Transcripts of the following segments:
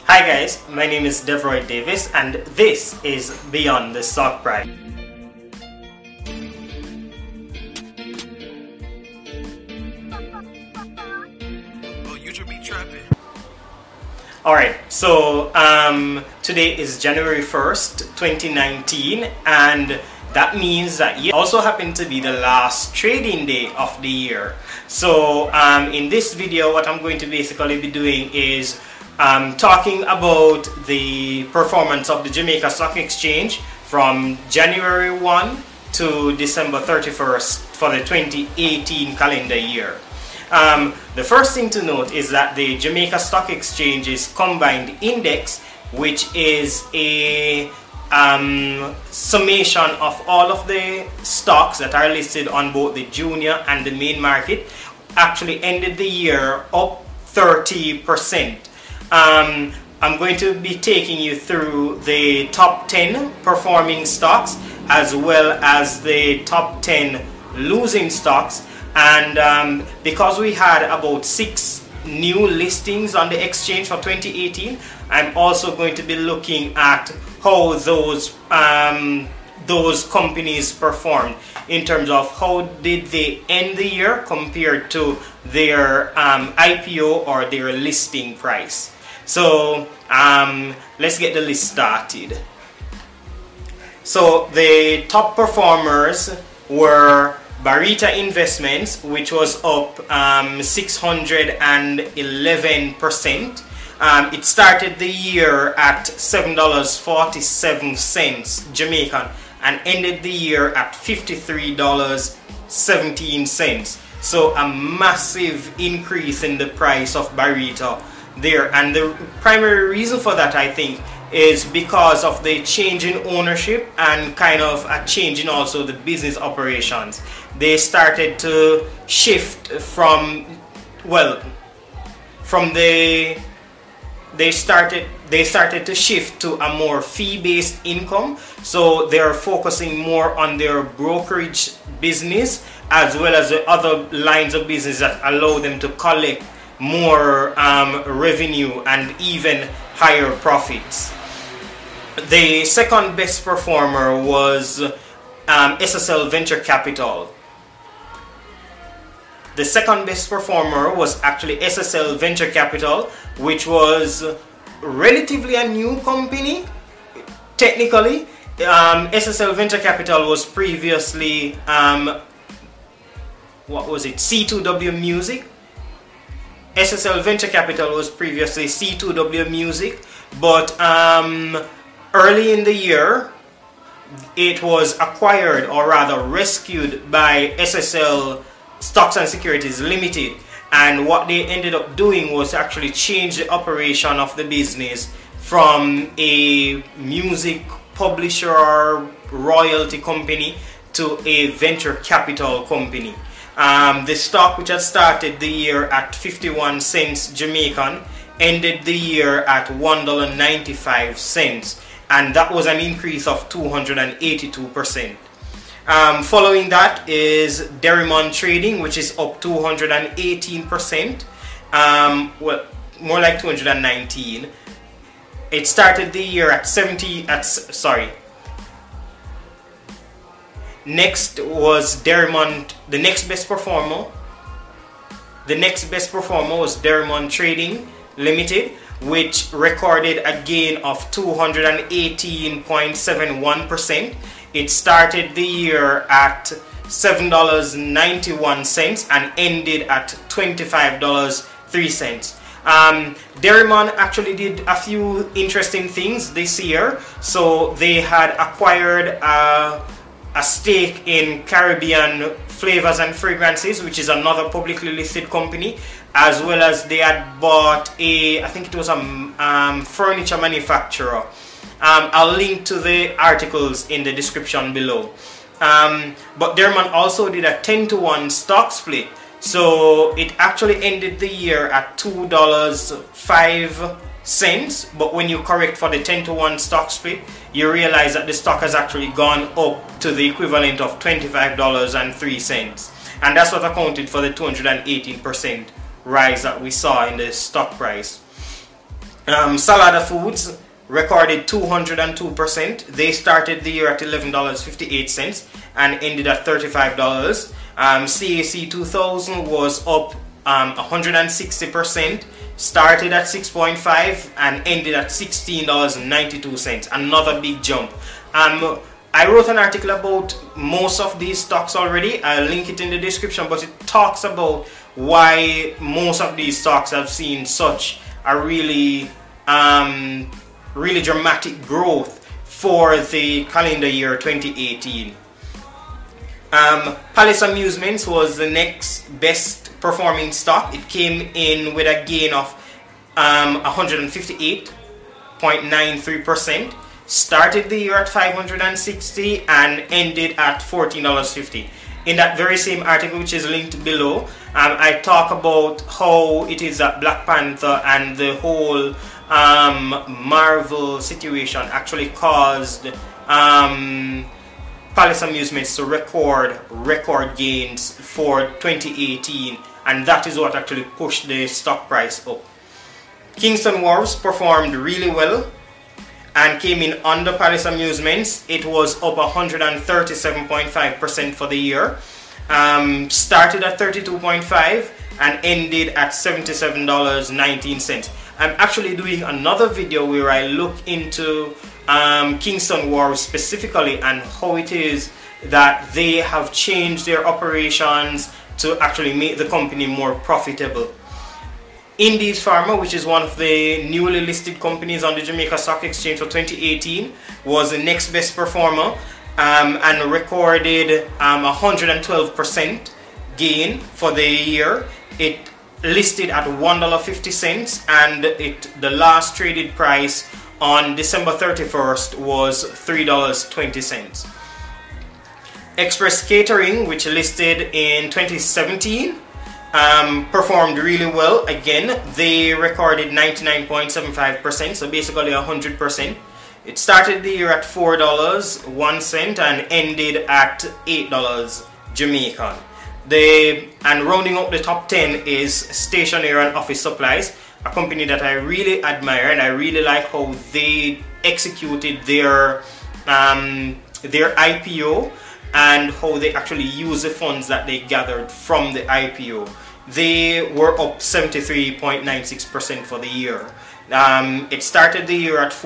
Hi guys, my name is Devroy Davis and this is Beyond the Stock Price. Alright, so today is January 1st, 2019, and that means that it also happened to be the last trading day of the year. So in this video, what I'm going to basically be doing is talking about the performance of the Jamaica Stock Exchange from January 1 to December 31st for the 2018 calendar year. The first thing to note is that the Jamaica Stock Exchange's combined index, which is a summation of all of the stocks that are listed on both the junior and the main market, actually ended the year up 30%. I'm going to be taking you through the top 10 performing stocks as well as the top 10 losing stocks. And because we had about 6 new listings on the exchange for 2018, I'm also going to be looking at how those companies performed in terms of how did they end the year compared to their IPO or their listing price. So let's get the list started. So the top performers were Barita Investments, which was up 611%. It started the year at $7.47 Jamaican and ended the year at $53.17. So a massive increase in the price of Barita there. And the primary reason for that, I think, is because of the change in ownership and kind of a change in also the business operations. They started to shift from, well, they started to shift to a more fee-based income. So they're focusing more on their brokerage business as well as the other lines of business that allow them to collect more revenue and even higher profits. The second best performer was SSL Venture Capital. The second best performer was actually SSL Venture Capital, which was relatively a new company. Technically, SSL Venture Capital was previously C2W Music. SSL Venture Capital was previously C2W Music, but early in the year it was acquired, or rather rescued, by SSL Stocks and Securities Limited, and what they ended up doing was actually change the operation of the business from a music publisher or royalty company to a venture capital company. The stock, which had started the year at 51 cents Jamaican, ended the year at $1.95, and that was an increase of 282%. Following that is Derrimon Trading, which is up 218%. Well, more like 219. It started the year at Next was Derrimon. The next best performer was Derrimon Trading Limited, which recorded a gain of 218.71%. It started the year at $7.91 and ended at $25.03. Derrimon actually did a few interesting things this year. So they had acquired a stake in Caribbean Flavors and Fragrances, which is another publicly listed company, as well as they had bought I think it was a furniture manufacturer. I'll link to the articles in the description below. But Derrimon also did a 10-to-1 stock split. So it actually ended the year at $2.05. But when you correct for the 10-to-1 stock split, you realize that the stock has actually gone up to the equivalent of $25.03. And that's what accounted for the 218% rise that we saw in the stock price. Salada Foods recorded 202%. They started the year at $11.58 and ended at $35. CAC 2000 was up 160%, started at 6.5 and ended at $16.92. Another big jump. I wrote an article about most of these stocks already. I'll link it in the description, but it talks about why most of these stocks have seen such a really dramatic growth for the calendar year 2018. Palace Amusements was the next best performing stock. It came in with a gain of 158.93%. Started the year at $560 and ended at $14.50. In that very same article, which is linked below, I talk about how it is that Black Panther and the whole Marvel situation actually caused Palace Amusements to record gains for 2018, and that is what actually pushed the stock price up. Kingston Wharves performed really well and came in under Palace Amusements. It was up 137.5% for the year. Started at $32.5 and ended at $77.19. I'm actually doing another video where I look into Kingston Wharves specifically and how it is that they have changed their operations to actually make the company more profitable. Indeed Pharma, which is one of the newly listed companies on the Jamaica Stock Exchange for 2018, was the next best performer and recorded 112% gain for the year. It listed at $1.50 and the last traded price on December 31st was $3.20. Express Catering, which listed in 2017, performed really well. Again, they recorded 99.75%, so basically 100%. It started the year at $4.01 and ended at $8 Jamaican. And rounding up the top 10 is Stationery and Office Supplies, a company that I really admire, and I really like how they executed their IPO and how they actually use the funds that they gathered from the IPO. They were up 73.96% for the year. It started the year at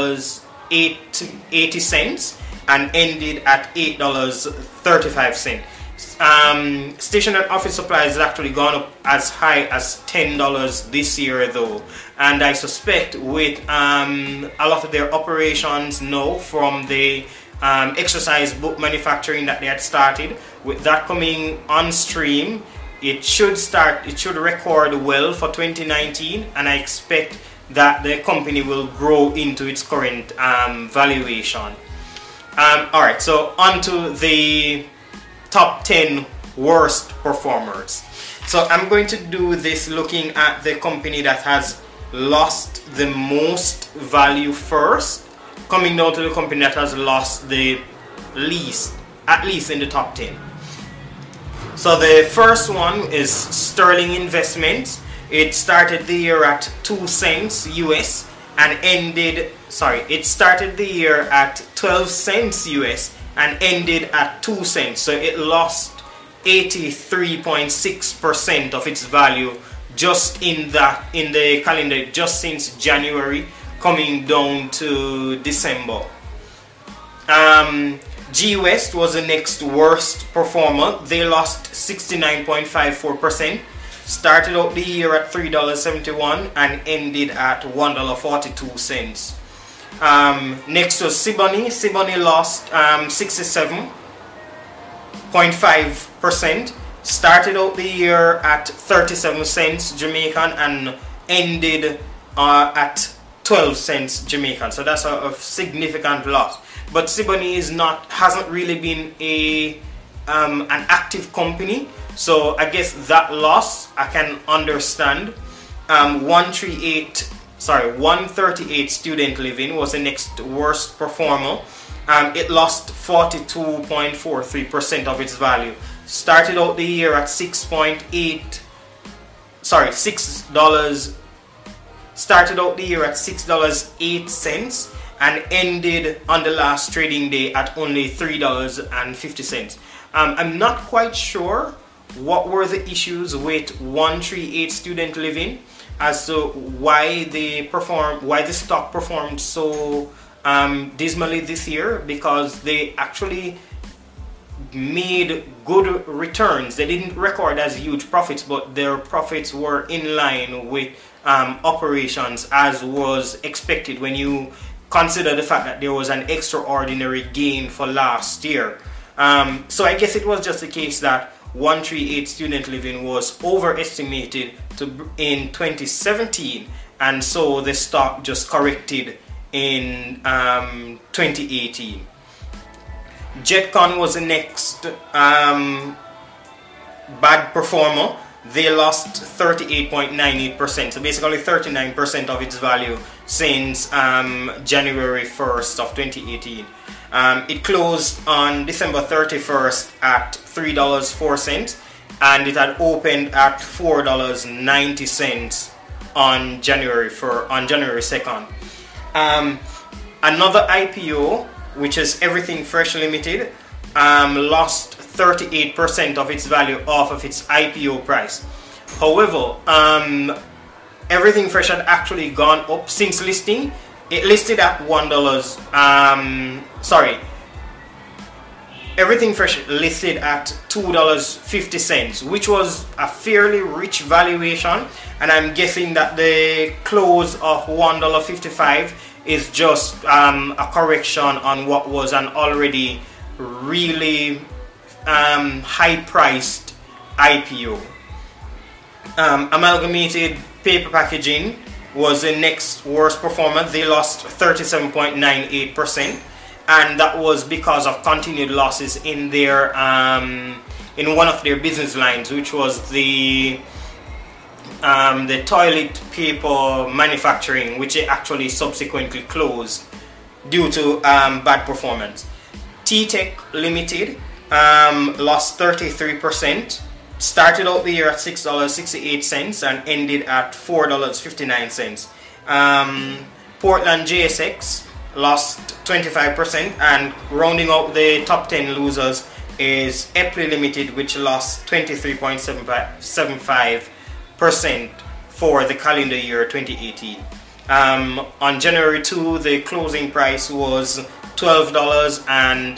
$4.80 and ended at $8.35. Stationery and Office Supplies has actually gone up as high as $10 this year though, and I suspect with a lot of their operations now from the exercise book manufacturing that they had started, with that coming on stream, it should record well for 2019, and I expect that the company will grow into its current valuation. Alright, so on to the top 10 worst performers. So I'm going to do this looking at the company that has lost the most value first, coming down to the company that has lost the least, at least in the top 10. So the first one is Sterling Investments. It started the year at 2 cents US and it started the year at 12 cents US and ended at 2 cents. So it lost 83.6% of its value just in the calendar, just since January coming down to December. G West was the next worst performer. They lost 69.54%. Started out the year at $3.71 and ended at $1.42. Next was Siboney. Siboney lost 67.5%. Started out the year at 37 cents Jamaican and ended at 12 cents Jamaican. So that's a significant loss. But Siboney hasn't really been an active company, so I guess that loss I can understand. 138 Student Living was the next worst performer. It lost 42.43% of its value. Started out the year at $6.60 started out the year at $6.08 and ended on the last trading day at only $3.50. I'm not quite sure what were the issues with 138 Student Living as to why the stock performed so dismally this year, because they actually made good returns. They didn't record as huge profits, but their profits were in line with operations as was expected when you consider the fact that there was an extraordinary gain for last year. So I guess it was just the case that 138 Student Living was overestimated in 2017, and so the stock just corrected in 2018. Jetcon was the next bad performer. They lost 38.98%, so basically 39% of its value since January 1st of 2018. It closed on December 31st at $3.04, and it had opened at $4.90 on January 2nd. Another IPO, which is Everything Fresh Limited, lost 38% of its value off of its IPO price. However, Everything Fresh had actually gone up since listing. It listed at Everything Fresh listed at $2.50, which was a fairly rich valuation, and I'm guessing that the close of $1.55 is just a correction on what was an already really high-priced IPO. Amalgamated Paper Packaging was the next worst performer. They lost 37.98%, and that was because of continued losses in their in one of their business lines, which was the toilet paper manufacturing, which they actually subsequently closed due to bad performance. T-Tech Limited lost 33%, started out the year at $6.68 and ended at $4.59. Portland JSX lost 25%, and rounding out the top 10 losers is Epley Limited, which lost 23.75% for the calendar year 2018. On January 2, the closing price was $12, and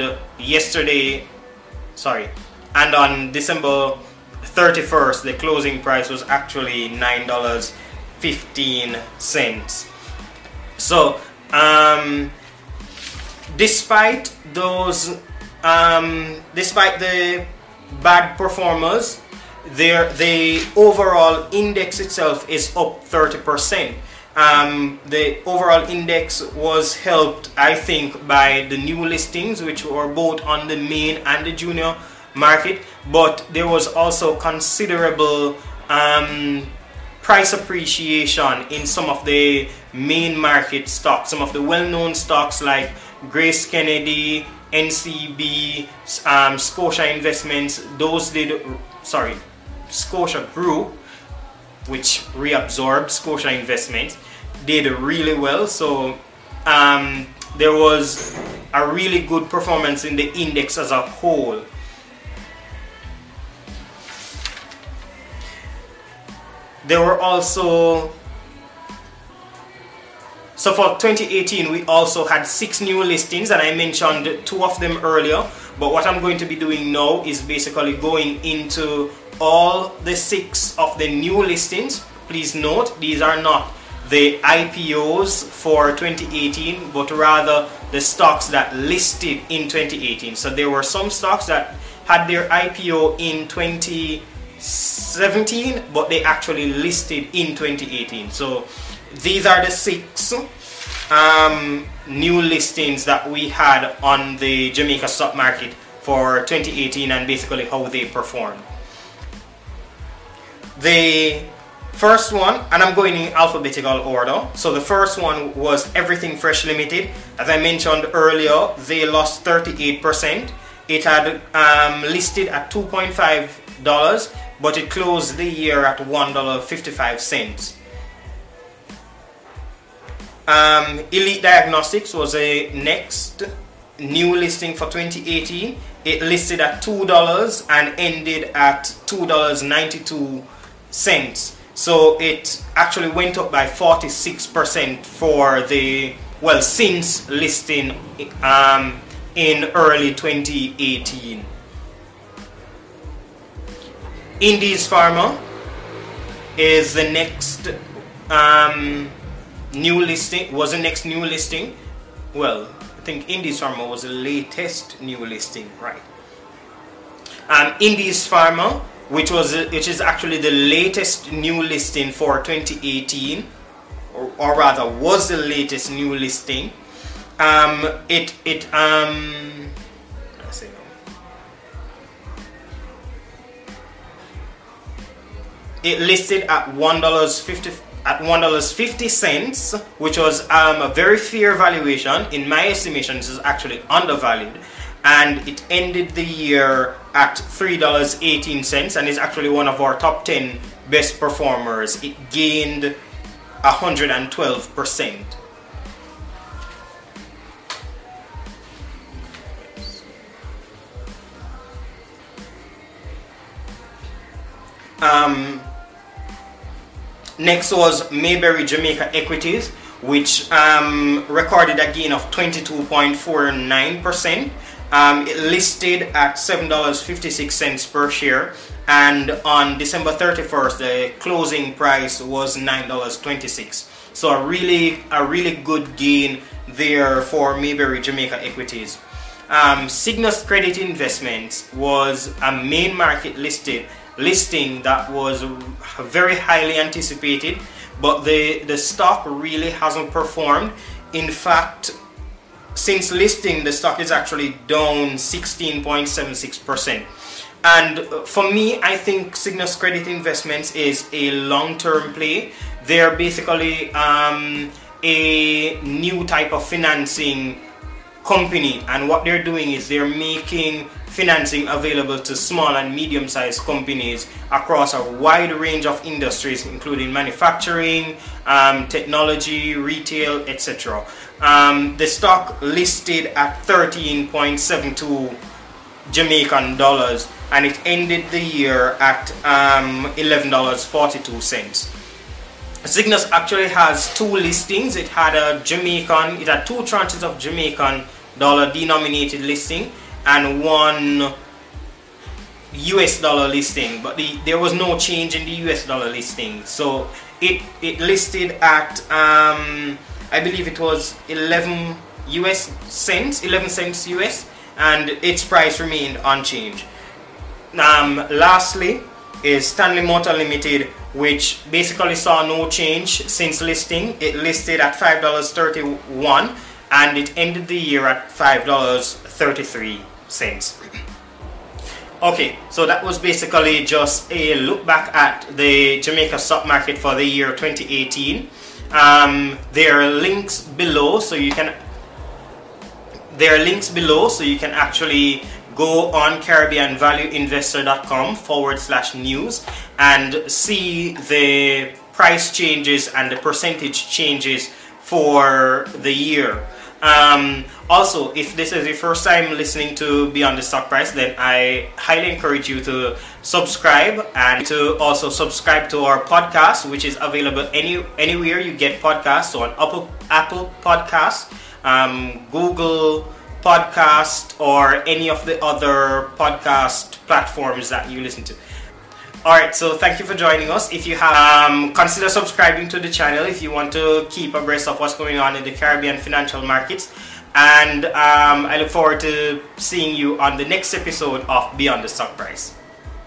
on December 31st, the closing price was actually $9.15. So despite the bad performers, the overall index itself is up 30%. The overall index was helped, I think, by the new listings, which were both on the main and the junior market, but there was also considerable price appreciation in some of the main market stocks. Some of the well-known stocks like Grace Kennedy, NCB, Scotia Investments, Scotia Group, which reabsorbed Scotia Investments, did really well. So there was a really good performance in the index as a whole. There were also, so for 2018 we also had 6 new listings, and I mentioned 2 of them earlier, but what I'm going to be doing now is basically going into all the 6 of the new listings. Please note, these are not the IPOs for 2018, but rather the stocks that listed in 2018. So there were some stocks that had their IPO in 2017, but they actually listed in 2018. So these are the 6 new listings that we had on the Jamaica stock market for 2018, and basically how they performed. The first one, and I'm going in alphabetical order, so the first one was Everything Fresh Limited. As I mentioned earlier, they lost 38%. It had listed at $2.5, but it closed the year at $1.55. Elite Diagnostics was a next new listing for 2018. It listed at $2 and ended at $2.92. So it actually went up by 46% for the, well, since listing in early 2018. Indies Pharma is the next new listing, was the next new listing. Well, I think Indies Pharma was the latest new listing, right? Indies Pharma, which is actually the latest new listing for 2018, or rather was the latest new listing. It listed at $1.50, which was a very fair valuation. In my estimation, this is actually undervalued. And it ended the year at $3.18 and is actually one of our top 10 best performers. It gained 112%. Next was Mayberry Jamaica Equities, which recorded a gain of 22.49%. It listed at $7.56 per share, and on December 31st, the closing price was $9.26. So a really good gain there for Mayberry Jamaica Equities. Cygnus Credit Investments was a main market listing that was very highly anticipated, but the stock really hasn't performed. In fact, since listing, the stock is actually down 16.76%. And for me, I think Cygnus Credit Investments is a long-term play. They're basically a new type of financing company, and what they're doing is they're making financing available to small and medium-sized companies across a wide range of industries, including manufacturing, technology, retail, etc. The stock listed at 13.72 Jamaican dollars, and it ended the year at $11.42. Cygnus actually has two listings. It had two tranches of Jamaican dollar denominated listing and one US dollar listing, but there was no change in the US dollar listing. So it listed at I believe it was 11 cents US, and its price remained unchanged. Lastly is Stanley Motor Limited, which basically saw no change since listing. It listed at $5.31 and it ended the year at $5.33. Okay, so that was basically just a look back at the Jamaica stock market for the year 2018. There are links below, so you can actually go on CaribbeanValueInvestor.com/news and see the price changes and the percentage changes for the year. Also, if this is your first time listening to Beyond the Stock Price, then I highly encourage you to subscribe, and to also subscribe to our podcast, which is available anywhere you get podcasts. So on Apple Podcasts, Google Podcast, or any of the other podcast platforms that you listen to. Alright, so thank you for joining us. If you have, consider subscribing to the channel if you want to keep abreast of what's going on in the Caribbean financial markets. And I look forward to seeing you on the next episode of Beyond the Stock Price.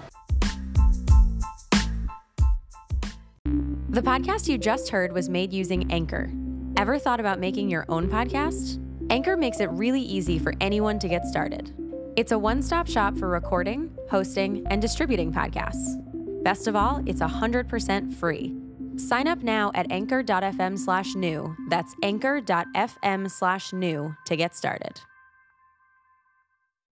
The podcast you just heard was made using Anchor. Ever thought about making your own podcast? Anchor makes it really easy for anyone to get started. It's a one-stop shop for recording, hosting, and distributing podcasts. Best of all, it's 100% free. Sign up now at anchor.fm/new. That's anchor.fm/new to get started.